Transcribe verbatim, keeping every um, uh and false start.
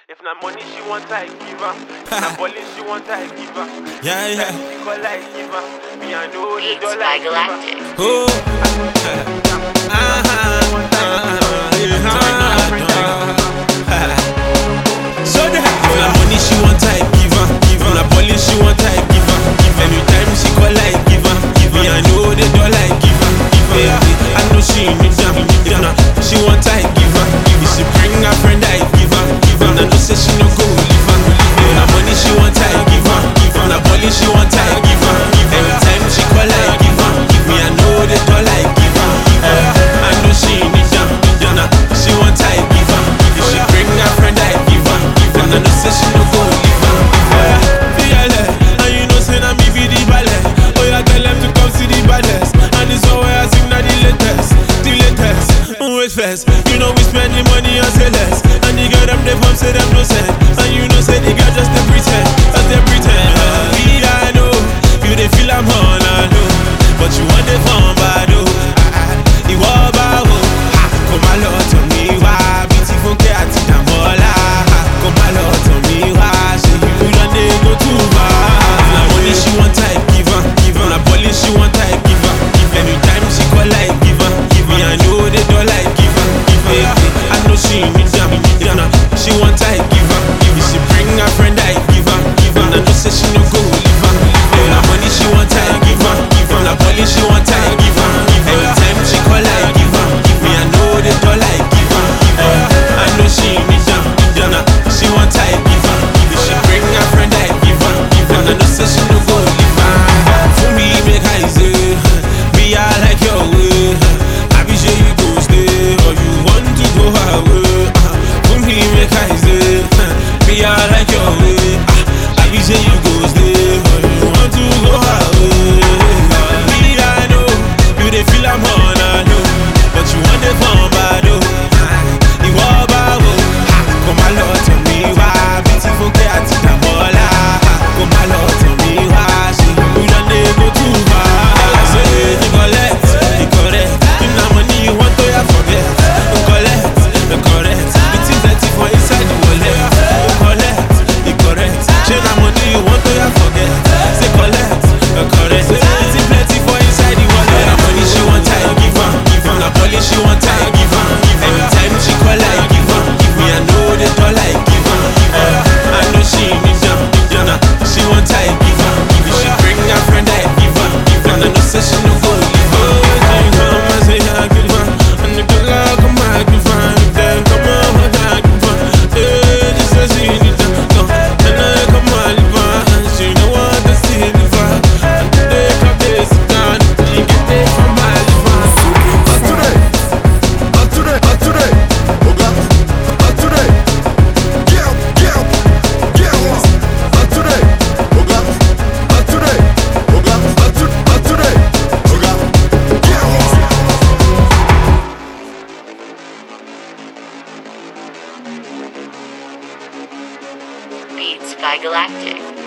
If na money she want, I give her. If na bowling she want, I give her. Yeah, yeah. She call I give her. Me I know the Beats dollar by I give Galactic. her. Oh. So the if na money she want, I give her. Give her. Na bowling she want, I give her. Give her. Anytime she call, I give her. Give her. Me I know the dollar I give her. Give her. I know she need them. If na she want, I give her. If she bring her friend, I give her. Give her. Na no say she no go leave her. If na money she want, I give her. Give her. Na bowling she want, I give her. Anytime she call, I give her. Me I know the dollar I give her. Give her. I know she need them. Na she want, I give her. If she bring her friend, I give her. Give her. Na no say she no go leave her. Fearless, and you know say na me be the ballet. Oh yeah, tell them to come see the baddest. And this one where I sing na the latest, the latest. Wait first, you know we spend the money and say less. And the girl them they from say them no send. And you know say the girl just they pretend, just they pretend. Me I know, you they feel I'm on I know, but you want the fun bad oh. You walk about oh, come along to me why beautiful cat in the mola. Come along to me why say you done they go too far. Na money she want I give her, give her. Na police she want I give her, give her. Anytime she call I give her, give her. Me I know the dollar I give her, give her. I know she need them, nah. She want I give her, if she bring her friend I give her, give her. I know say she no go leave her. Na money she want I give her, give her. Na police she want I give her, give her. Anytime she call I give her, give me I know the dollar I give her, give her. I know she need them, nah. She want I give her, if she bring her friend I give her, give her. I know say she no go leave her. For me make I say, me I like your way. I be sure you go stay, or you want to go away. For me make I say, me I like your way. I be sure you go stay, or you want to go away. Me I know, you they feel I'm on I know, but you want the fun bad oh. You walk about come along to me why beautiful cat in the mola. Come along to me why she you done they go too far. I say you collect, you correct. You know money you want to ya forget. You collect, you correct. The things that you for inside the wallet. You collect, you correct. You know money you want to ya forget. Say collect, you correct. The things plenty for inside the wallet. Na money she want I give her, give her. Na police she want I give her. Anytime she call I give her, give me I know the dollar I give her, give her. I know she need them, nah. She want I give her, if she bring her friend I give her, give her. I know say she no go leave her. She come and say I give her, and the girl I come I give her. Then come on I give her, eh? She say she need them, no. Then I come I leave her, and she no want to see the vibe. And they come they sit down, she get it from my liver. Today, not today, not today. Oga, not today. Get up, get up, get up. Not today, Oga, not today. Oga, not to, not today. Oga, get up. Beats by Galactic.